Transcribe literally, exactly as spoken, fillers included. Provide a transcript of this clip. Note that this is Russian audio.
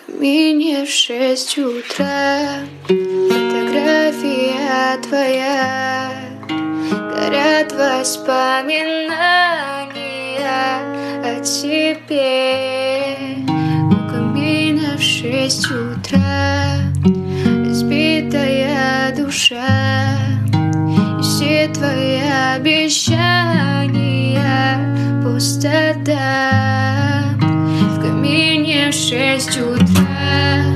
камине в шесть утра. Фотография твоя, горят воспоминания о тебе. У камина в шесть утра разбитая душа, и все твои обещания пустота. В камине в шесть утра